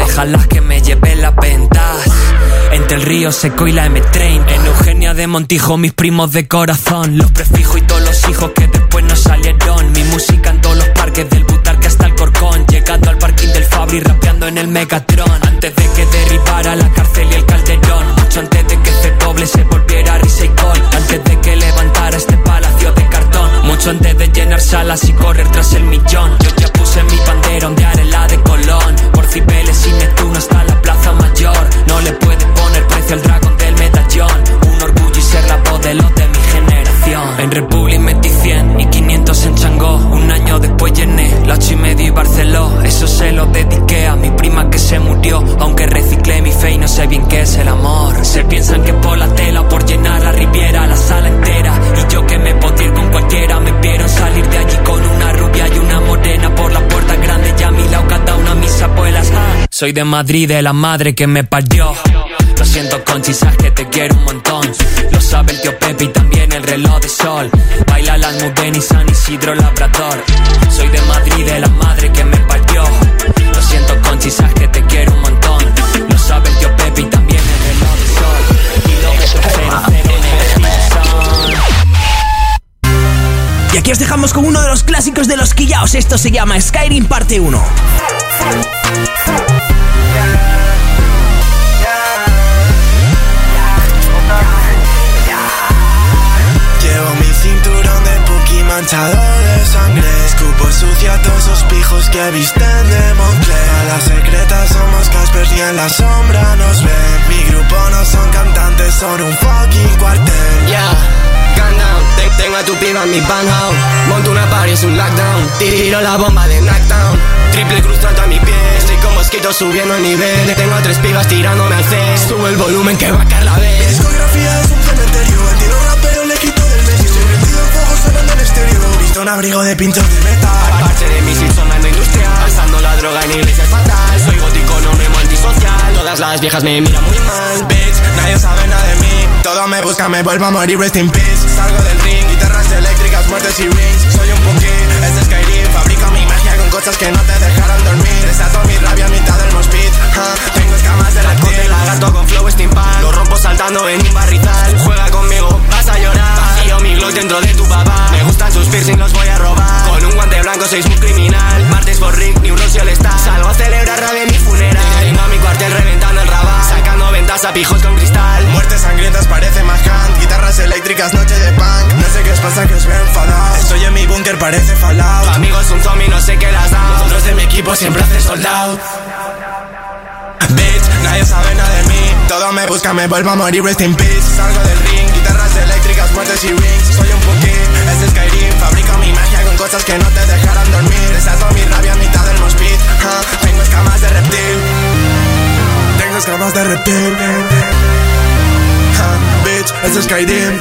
Ojalá que me lleve las ventas entre el río seco y la eme treinta. En Eugenia de Montijo, mis primos de corazón, los prefijos y todos los hijos que después no salieron. Mi música en todos los parques, del Butarque hasta el Corcón, llegando al parking del Fabri, rapeando en el Megatron. Antes de que derribara la cárcel y el Calderón, mucho antes de que este doble se volviera risa y gol, antes de que levantara este palacio de cartón, mucho antes de llenar salas y correr tras el millón. Yo ya puse mi bandera ondear en la de Colón, por Cibeles y Neptuno hasta la Plaza Mayor. No le puede poner precio al dragón del medallón, un orgullo y ser la voz de los de mi generación. En Republic metí cien y quinientos en Changó, un año después llené la ocho y medio y Barceló. Eso se lo dediqué a mi prima que se murió, aunque reciclé mi fe y no sé bien qué es el amor. Se piensan que por la tela o por llenar la Riviera, la sala entera, y yo que me podía ir con cualquiera. Me vieron salir de allí con una rubia y una morena, por la puerta grande y a mi lado cada una mis abuelas. ah. Soy de Madrid, de la madre que me parió. Lo siento, Conchi, sabes que te quiero un montón. Lo sabe el tío Pepe y también el reloj de sol. Baila la Almudena y San Isidro Labrador. Soy de Madrid, de la madre que me parió. Lo siento, Conchi, sabes que te quiero un montón. Lo sabe el tío Pepe y también el reloj de sol. Y lo que cero, cero, negativo. Y aquí os dejamos con uno de los clásicos de los quillaos. Esto se llama Skyrim parte uno. Llevo mi cinturón de Puki manchado de sangre. Escupo sucio a todos esos pijos que visten de Moncler. A las secretas somos Caspers y en la sombra nos ven. Mi grupo no son cantantes, son un fucking cuartel. Yeah, gun down. Tengo a tu piba en mi penthouse. Monto una party, es un lockdown. Tiro la bomba de knockdown. Triple cruz tanto a mi pie. Estoy con mosquitos subiendo el nivel. Tengo a tres pibas tirándome al C. Sube el volumen que va a caer la vez. Mi discografía es un cementerio. El tiro rapero le quito del medio. Estoy prendido en fuego sonando en estéreo. Visto un abrigo de pinchos de metal. Parche de misil sonando industrial. Pasando la droga en iglesia es fatal. Soy gótico, no remo antisocial. Todas las viejas me miran muy mal. Bitch, nadie sabe nada de mí. Todo me busca, me vuelvo a morir, rest in peace. Salgo del ring, guitarras eléctricas, muertes y rings. Soy un punky, es de Skyrim. Fabrico mi magia con cosas que no te dejarán dormir. Desato mi rabia a mitad del mosh pit. huh? Tengo escamas de reptil. Lagarto con flow steampunk. Lo rompo saltando en un barrizal. Juega conmigo, vas a llorar. Vacío mi glock dentro de tu papá. Me gustan sus piercing, los voy a robar. Con un guante blanco sois muy criminal. Martes por Rick, ni un Rossi all star. Salgo a celebrar rabia en mi funeral. Tengo a mi cuartel reventando el rabat. Sacando ventas a pijos con cristal. Muertes sangrientas parece más Hunt. Guitarras eléctricas, noche de punk. No sé qué os pasa que os veo enfadados. Estoy en mi búnker, parece Fallout. Tu amigo es un zombie, no sé qué las da. Nosotros de mi equipo siempre hacen sold out. Bitch, nadie sabe nada de mí. Todo me busca, me vuelvo a morir, rest in peace. Salgo del ring, guitarras eléctricas, muertes y rings. Soy un punky, es de Skyrim. Fabrico mi magia con cosas que no te dejarán dormir. Desato mi rabia a mitad del mosh pit. huh? Tengo escamas de reptil. Tengo escamas de reptil. huh? Bitch, es de Skyrim.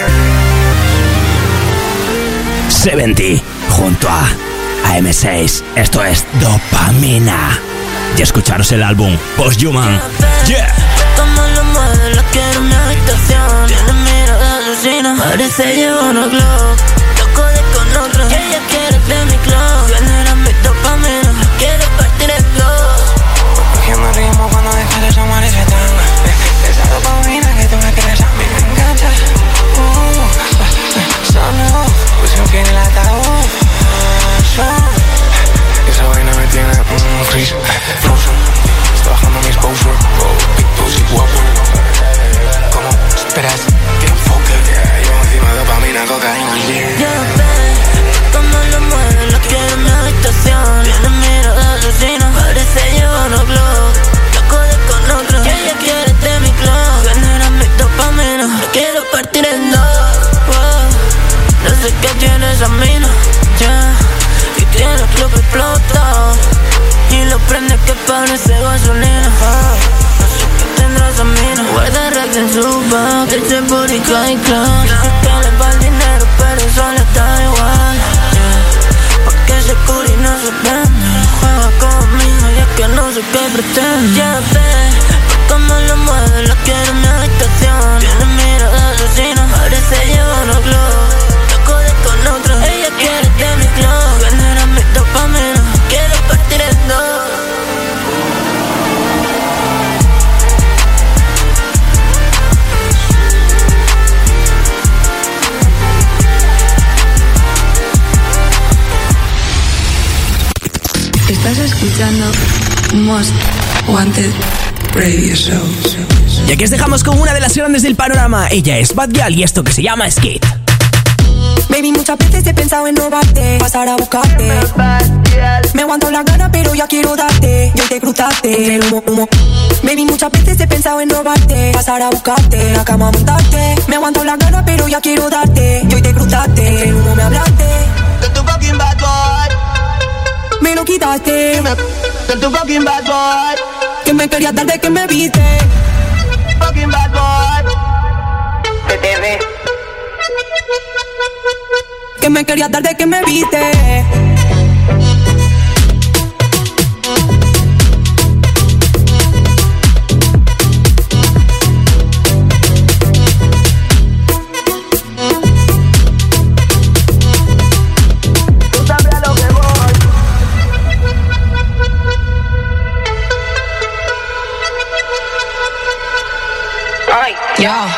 setenta junto a A M seis. Esto es Dopamina. Y escucharos el álbum Posthuman. Yeah. Como lo mueve, la quiero en mi habitación. Tiene mirada asesina, parece llevar una Glock. Loco de con otro, y ella quiere de mi club. Genera mi dopamina, quiere partir en dos. Cogiendo ritmo cuando dejas de llamar ese tango. Esa dopamina que tú me quieres a mí me engancha. Uh, solo, pues yo quiero el ataúd. Esa vaina me tiene un freeze, frozen. Está bajando mi exposure, big pussy guapo. ¿Cómo esperas que enfoque? Yo encima de dopamina, cocaína, yeah. Ya ves, como lo mueve, la quiero en mi habitación. Tiene mirada asesina, parece llevar una Glock. Loco de con otro, y ella quiere de mi club. Genera mi dopamina, quiero partir en dos. Wow. No sé qué tiene esa mina, yeah. Y tiene el club explotado. Y lo prende que parece gasolina. No sé qué tendrá esa mina. Guarda racks en su back. Ese booty cae clown. Dice que le va el dinero, pero eso le da igual, yeah. Porque ese curi no se vende. Juega conmigo y es que no sé qué pretende. Ya ves, como lo mueve, la quiero en mi habitación. Tiene mirada asesina, parece llevar una Glock. Loco de con otro, ella quiere de mi club. Genera mi dopamina, quiero partir en dos. escuchando Most Wanted Radio Show. Y aquí os dejamos con una de las grandes del panorama. Ella es Bad Gyal y esto que se llama Skate. Baby, muchas veces he pensado en robarte, pasar a buscarte. Me aguanto la gana, pero ya quiero darte. Y hoy te cruzaste entre el humo, humo. Baby, muchas veces he pensado en robarte, pasar a buscarte, la cama a montarte. Me aguanto la gana, pero ya quiero darte. Y hoy te cruzaste entre el humo, me hablaste. De tu fucking bad boy. Me lo quitaste. De tu fucking bad boy. Que me querías dar de que me viste. Fucking bad boy. T T V. Que me querías dar de que me viste. Tú sabes a lo que voy. Ay, ya. Yeah.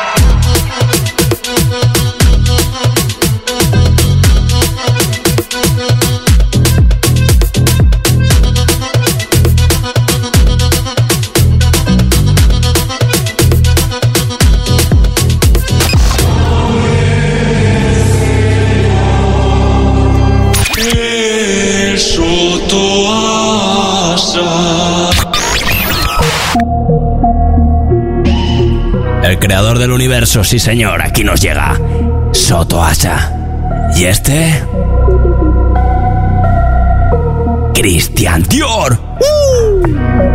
El creador del universo, sí señor, aquí nos llega Soto Asha. Y este... Christian Dior. ¡Uh!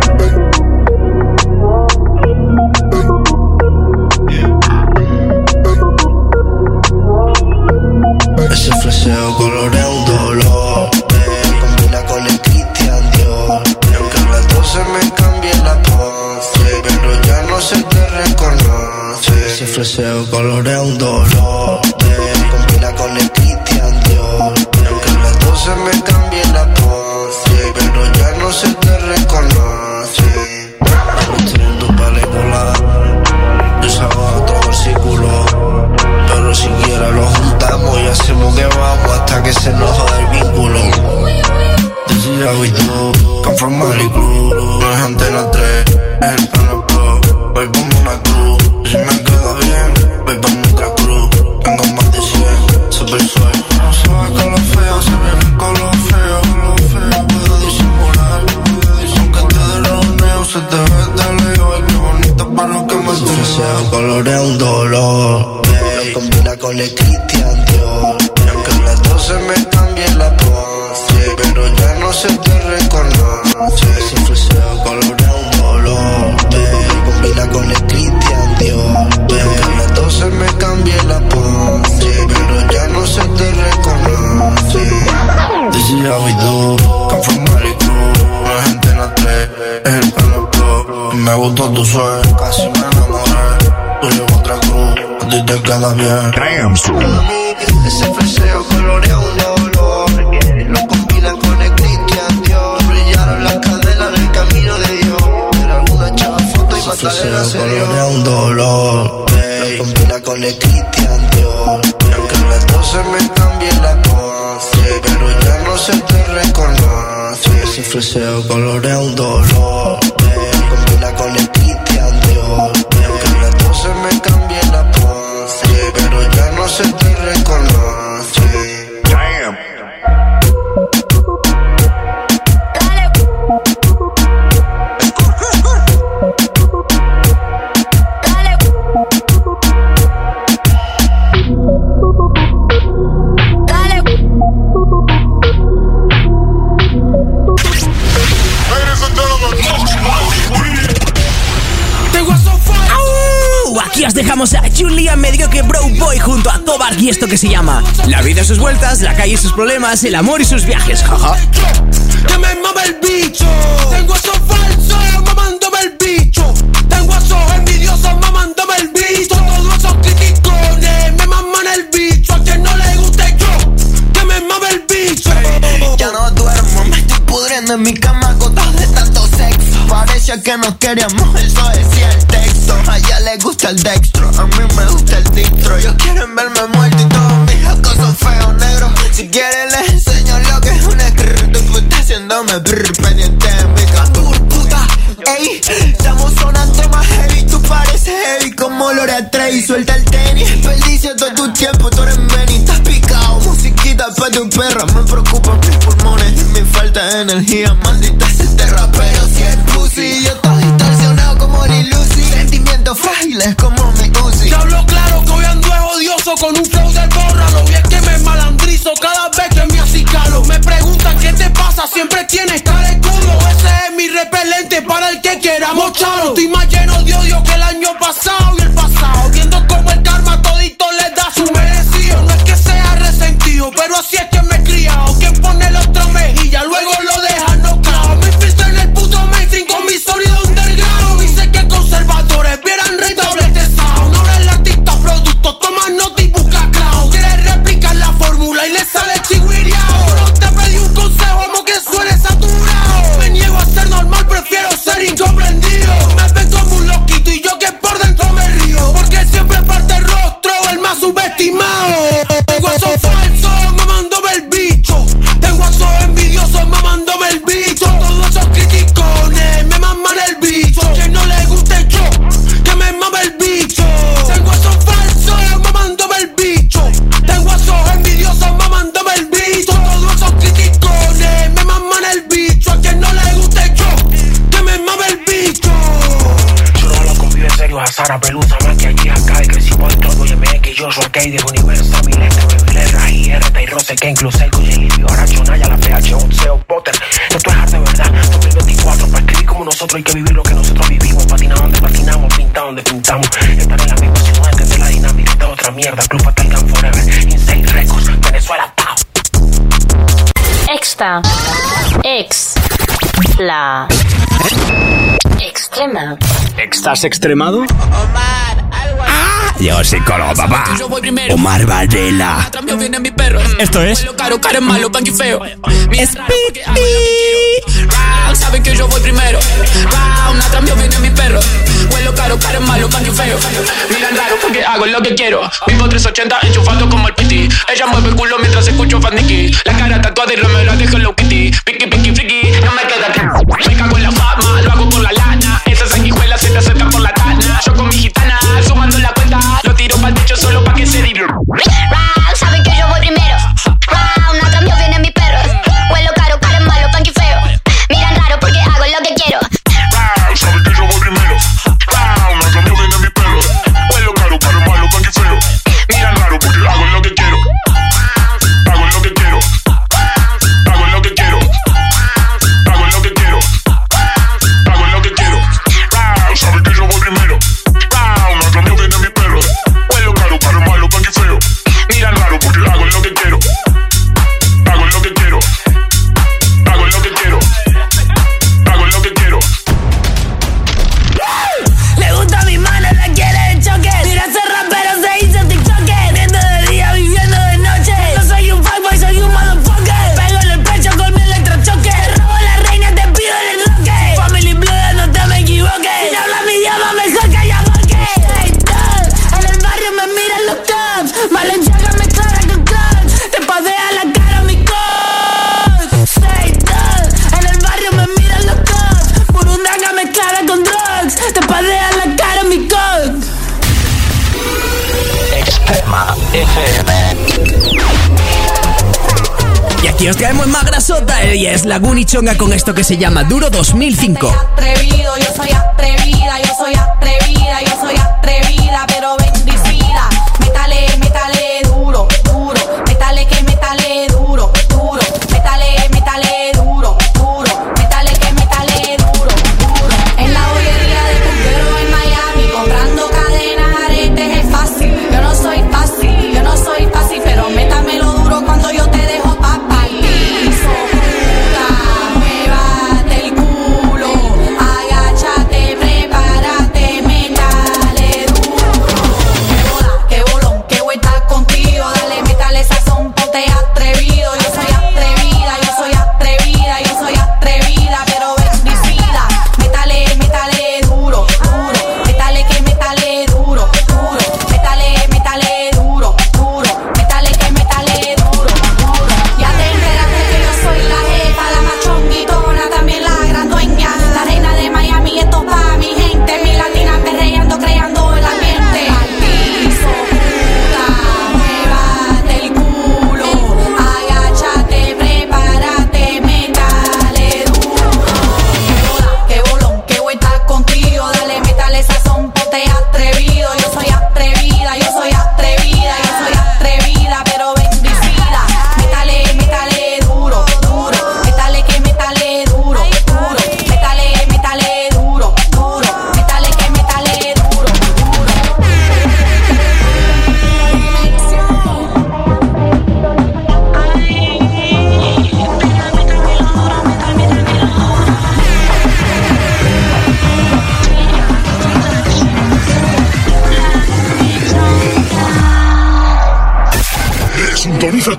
Ese freseo colorea un dolor, eh, combina con el Christian Dior. Y aunque las dos se me cambie la pose, pero ya no se te reconoce. Ese freseo colorea un dolor, eh, combina con el Christian Dior. Y aunque las dos se me cambie la pose, pero ya no se te reconoce. Estoy en tu película, yo salgo a otro versículo. Pero siquiera lo juntamos y hacemos que vamos hasta que se nos joda el vínculo. This is how we do, come from Mali Club. No es Antena tres, es el plano pro. Voy como una cruz, si me queda bien, voy pa' nuestra cruz. Tengo más de cien, super soy. No se va con lo feo, se viene con lo feo. Lo feo puedo disimular, aunque te dé roneo, se te ve de lejos. Ay, qué bonito pero que me deseo. Colorea un dolor, combina con el Christian Dior. Y aunque las dos se me cambien la pose, pero ya no se te reconoce. Ese freseo colorea un dolor, babe. Combina con el Christian Dior, babe. Aunque las dos se me cambien la pose, pero ya no se te reconoce. This is how we do, come from Mali Club. No es Antena tres, es el plano pro. Me gustó tu suerte, casi me enamoré. Tú llevas otra cruz, a ti te queda bien. Ese freseo colorea un dolor, lo combina con el Christian Dior. Brillaron las cadenas en el camino de Dios. Pero alguna chava foto y Magdalena se dio. Colorea un dolor, lo combina con el Christian Dior. Y aunque las dos se me cambien la pose, pero ya no se te reconoce. Ese freseo colorea un dolor, combina con el Christian Dior. Y aunque las dos se me cambien la pose, pero ya no se te reconoce. Damn. Aquí os dejamos a Julia Medio que Bro Boy junto a Tobar y esto que se llama La vida y sus vueltas, la calle y sus problemas, el amor y sus viajes, jaja. Que me mame el bicho, tengo esos falsos mamándome el bicho, tengo esos envidiosos mamándome el bicho, todos esos criticones me maman el bicho, a quien no le guste yo, que me mame el bicho. Ya no duermo, me estoy pudriendo en mi cama, gotas de tanto sexo. Parecía que nos queríamos, eso decía el texto. A ella le gusta el dextro, a mí me gusta el distro. Ellos quieren verme muerto y todos mis locos son feos, negros. Si quieren les enseño lo que es un escrito. Tú estás haciéndome brr, pendiente de mí. Estamos sonando más heavy, tú pareces heavy como Lorea Trey. Suelta el tenis, desperdicia todo tu tiempo, tú eres Benny. Estás picado, musiquita pa' tu perra. Me preocupan mis pulmones y mi falta de energía. Maldita es este rapero, si es pussy. Yo estoy distorsionado como Lil Lucy. Sentimientos frágiles como mi Uzi. Te hablo claro que hoy ando es odioso con un flow de borra. Lo bien que me malandrizo cada vez que me acicalo. Me preguntan qué te pasa, siempre tienes cara de culo. Ese es mi repelente para el que quiera mocharlo. Estoy más lleno de odio que el año pasado y el pasado. Viendo como el karma todito le da su merecido. No es que sea resentido, pero así es que me he criado. Quien pone la otra mejilla, luego lo deja nocao. Me infiltré en el puto mainstream con mi sonido underground. Dice que conservadores vieran redobles de sound. Ahora el artista producto toma nota y busca clown. Quiere replicar la fórmula y le sale chigüiriao. No te pedí un consejo, amo que suene saturado. Me niego a ser normal, prefiero ser incomprendido. Me ven como un loquito y yo que por dentro me río. Porque siempre parte el rostro, el más subestimado. Tengo esos falsos mamándome el bicho. Tengo esos envidiosos mamándome el bicho. Todos esos criticones me maman el bicho. Que no le guste yo, que me mame el bicho. Tengo esos falsos mamándome el bicho. Tengo esos envidiosos mamándome el bicho. Todos esos criticones me maman el bicho. A quien no le guste yo, que me mame el bicho. Yo no lo convivo en serio, a Sara Pelusa, más que allí acá. Y crecí por todo y M X, yo soy arcade, Universal, Mileste, Bebilera, I R T y Rose, que incluso el Cuyo, Livio, Arachonaya, la P H, Otseo, Potter. Esto es arte de verdad, dos mil veinticuatro, para escribir como nosotros hay que vivir lo que nosotros vivimos. Patinar donde patinamos, pintar donde pintamos. Estar en la misma ciudad, entender la dinámica, esta otra mierda. Club Fatal Forever, Insane Records, Venezuela, Tao. Extra. Ex. La. Extrema. ¿Estás extremado? Llegó el psicólogo, papá. Omar Varela. Esto es Caro, caro, malo, pan y feo. Saben que yo voy primero. Una cambio viene mi perro. Huelo caro, caro, malo, pan y feo. Miran raro porque hago lo que quiero. Vivo trescientos ochenta enchufado como el piti. Ella mueve el culo mientras escucho Fandiki. La cara tatuada y me la dejo en low kitty. Piki, piki, friki, no me queda atrás. Me cago en la fama, lo hago por la lana. Esa sanguijuela se te acerca por la tana. Yo con mi gitana, sumando la cuenta. Lo tiro pa'l techo solo pa' que se divierte. Saben que yo voy primero. Una cambio viene mi perro. Huelo caro, caro, malo, pan y feo. Miran raro porque hago lo que quiero. Saben que yo voy primero. Una cambio viene mi perro. Huelo caro, caro, malo, pan y feo. Miran raro porque hago lo que quiero. Hago lo que quiero. Hago lo que quiero. Hago lo que quiero. Hago lo que quiero. Saben que yo voy primero. Una cambio viene mi perro. Huelo caro, caro, malo, pan y feo. Miran raro porque hago lo que quiero. Hago lo que quiero. Hago lo que quiero. Hago lo que quiero. Le gusta mi mano, la quiere de choque. Mira ese rapero, se hizo TikToker. Viendo de día, viviendo de noche. No soy un fuckboy, soy un motherfucker. Pego en el pecho con mi electrochoque. Robo la reina, te pido el enroque. Family Blood, no te me equivoques. Si hablas mi idioma, mejor que haya boque. Hey, dog, en el barrio me miran los cops. Valenciaga me clara con clubs. Te padea la cara mi coach. Say, dog, en el barrio me miran los cops. Burundanga me clara con drugs. Te padea la cara mi coach. Extrema F M. Y aquí os traemos más grasota, y es la Gunichonga con esto que se llama Duro dos mil cinco. Atrevido, yo soy atrevida, yo soy atrevida, yo soy atrevida, pero bendecida. Métale, métale duro, duro, métale que métale duro, duro, métale, métale duro, duro, métale que métale duro, duro. En la bollería de Puntero en Miami, comprando cadenas, aretes es fácil. Yo no soy fácil, yo no soy fácil, pero métamelo duro cuando yo te dejo pa' piso. Puta, muévate el culo, agáchate,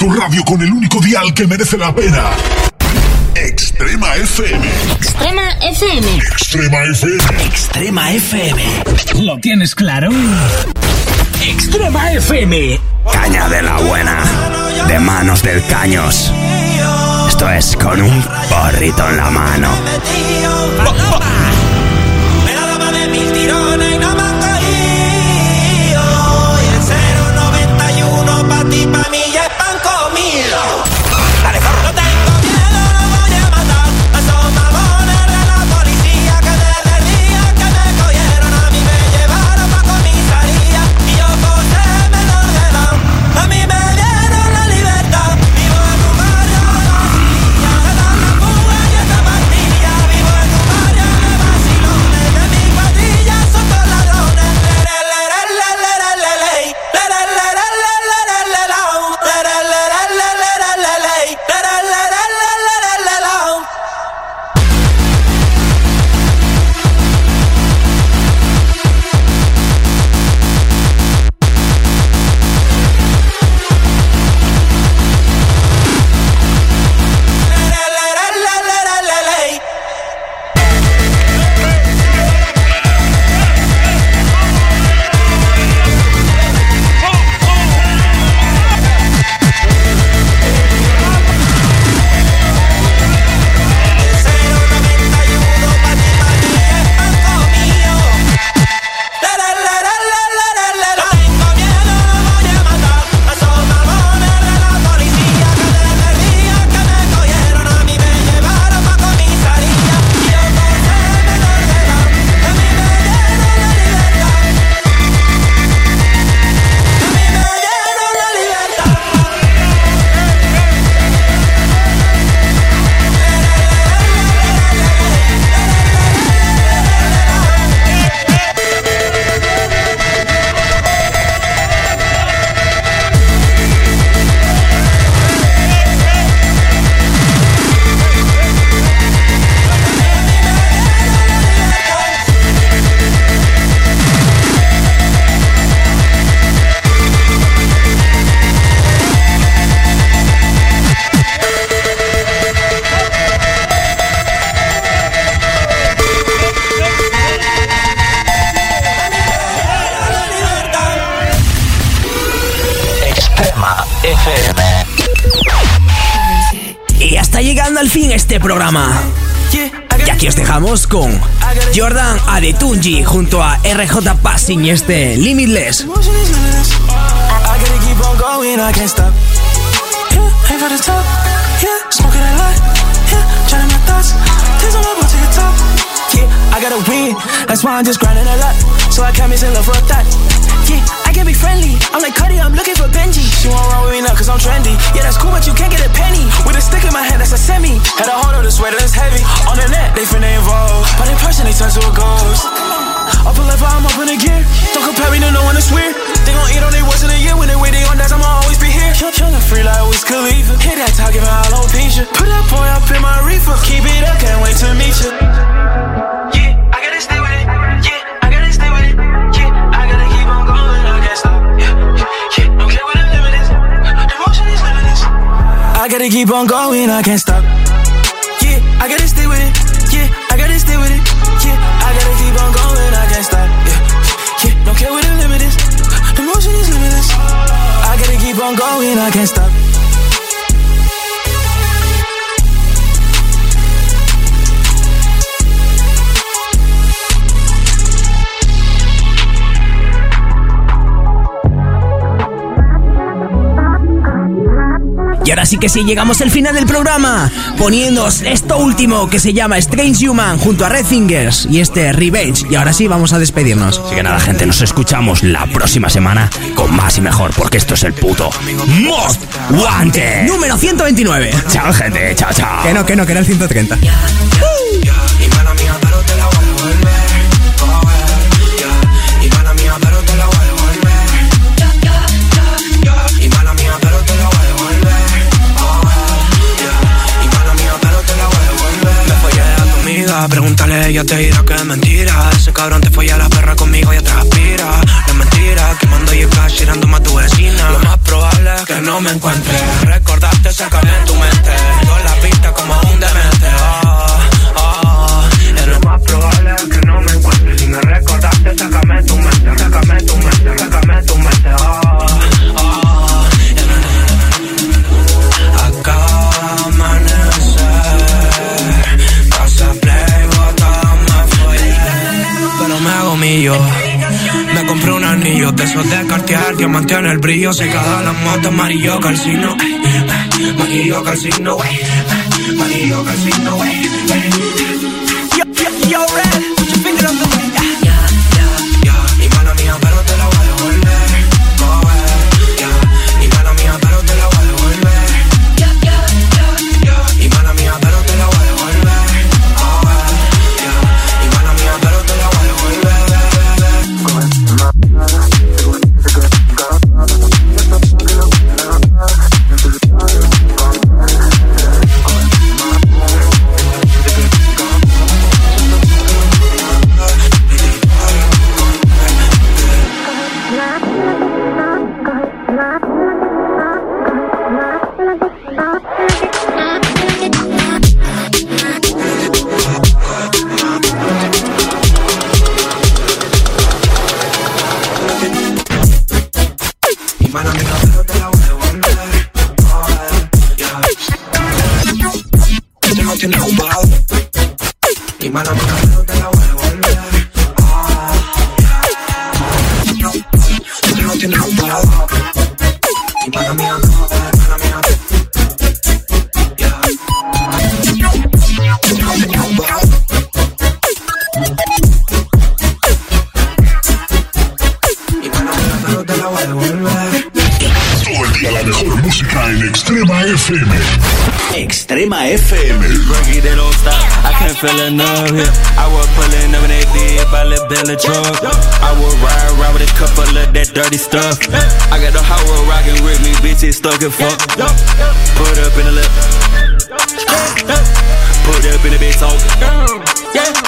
tu radio con el único dial que merece la pena. Extrema F M. Extrema F M. Extrema F M. Extrema F M. ¿Lo tienes claro? Extrema F M. Caña de la buena. De manos del Caños. Esto es con un porrito en la mano. Me la daba de mil tirones y no me han caído. Y el cero noventa y uno pa' ti, pa' mí ya es pan comido. Dale, corro. No tengo miedo, no voy a matar a esos mamones de la policía que desde el día que me cogieron a mí me llevaron pa' comisaría. Y yo por ser menor de edad, a mí me dieron la libertad. Vivo en un barrio de vacilla, se dan la fuga y esta pastilla. Vivo en un barrio de vacilones, de mi cuadrilla son todos ladrones. Y hasta llegando al fin este programa. Y aquí os dejamos con Jordan Adetunji junto a R J Passing y este Limitless. I gotta win, that's why I'm just grinding a lot. So I can't miss in love for that. Yeah, I can be friendly. I'm like Cuddy, I'm looking for Benji. She won't roll with me now cause I'm trendy. Yeah, that's cool, but you can't get a penny. With a stick in my hand, that's a semi. Had a hold of the sweater that's heavy. On the net, they finna involve. But in person, they turn to a ghost. Up a level, I'm up in a gear. Don't compare me to no one that's weird. They gon' eat on their words in a year. When they waiting on that, I'ma always be here. Young, young and free like Wiz Khalifa. Hit that talk, giving alopecia. Put that boy up in my reefer. Keep it up, can't wait to meet you. I gotta keep on going, I can't stop. Yeah, I gotta stay with it. Yeah, I gotta stay with it. Yeah, I gotta keep on going, I can't stop. Yeah, yeah, don't care what the limit is. The motion is limitless. I gotta keep on going, I can't stop. Y ahora sí que sí, llegamos al final del programa, poniéndoos esto último que se llama Strange Human junto a Red Fingers y este Revenge. Y ahora sí, vamos a despedirnos. Así que nada, gente, nos escuchamos la próxima semana con más y mejor, porque esto es el puto Most Wanted número ciento veintinueve. Chao, gente, chao, chao. Que no, que no, que era el ciento treinta. uh. Pregúntale, ella te dirá que es mentira. ese cabrón te folla la perra conmigo y atrás aspira. No es mentira, quemando y cash, tirando más tu vecina. Lo más probable es que no me encuentre. Recordarte, sácame en tu mente. Toda la pista como un demente. Oh, oh, es lo más probable es que no me encuentre. Si me recordaste, sácame en tu mente. Sácame en tu mente, sácame en tu mente. Oh, oh, acaba de amanecer. Pasa play, botame follé. Pero me hago mío. Me compré un anillo de esos de Cartier, diamante en el brillo. Se cada la moto, amarillo calcino. Amarillo calcino, wey. Amarillo calcino, wey. Yo, yo, yo, red, put your finger up the way. Yeah, yeah, yeah. Y mala mía, pero te la voy a devolver. Coge, yeah. Y mala mía, pero te la voy a devolver. Yeah, yeah, yeah, yeah. Y mala mía, pero te la voy a devolver. Coge, yeah. Y mala mía, pero te la voy a devolver. Y mala mía, pero te la voy a devolver. Ah, tú no tienes un parado. Y mala mía, mala mía, yeah. Tú no tienes un parado. Y mala mía, pero te la voy a devolver. Todo el día la mejor música en Extrema F M. Extrema F M. Breaky, they don't stop. I can't feel enough here. I was pulling up and they did by the belly truck. I would ride around with a couple of that dirty stuff. I got the whole world rocking with me, bitches stuck and fuck. Put up in the lip. Put up in the big talk.